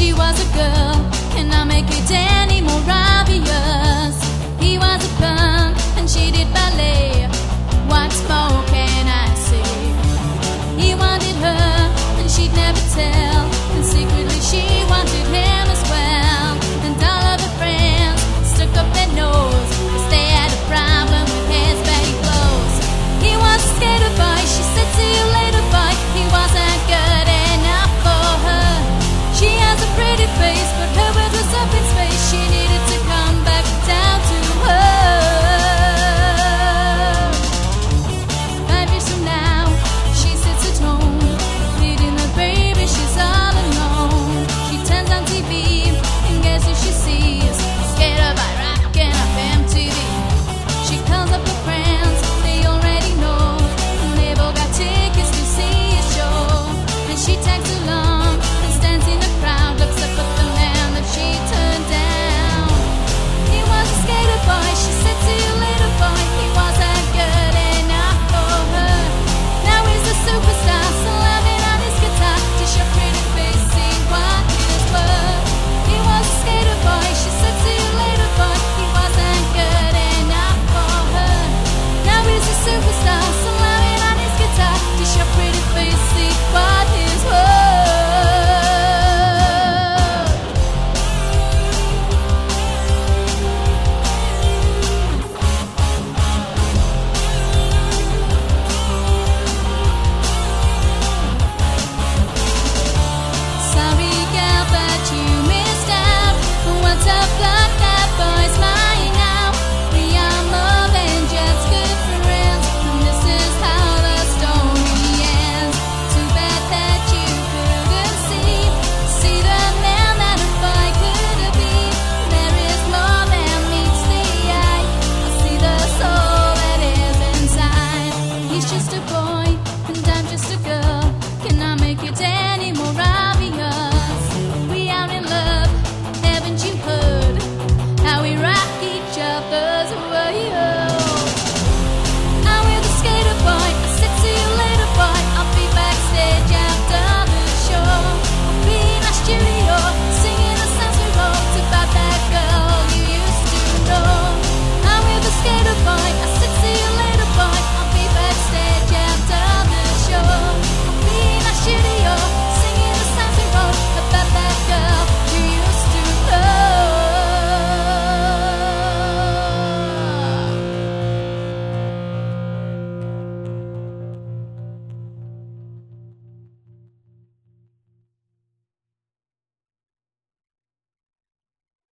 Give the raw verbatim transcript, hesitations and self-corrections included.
she was a girl. Cannot make it any more obvious. He was a punk and she did ballet. What more can I say? He wanted her and she'd never tell, and secretly she wanted him as well. And all of her friends stuck up their nose, 'cause they had a problem with his baggy clothes. He was a skater boy, she said see you later boy. He wasn't good enough for her. She has a pretty face, but her world was up in space. She needed to come back down to earth. Five years from now, she sits at home, feeding her baby, she's all alone. She turns on T V, and guess who she sees? Skater by rocking up M T V. She calls up her friends, they already know, and they've all got tickets to see a show. And she tags along and stands in the crowd.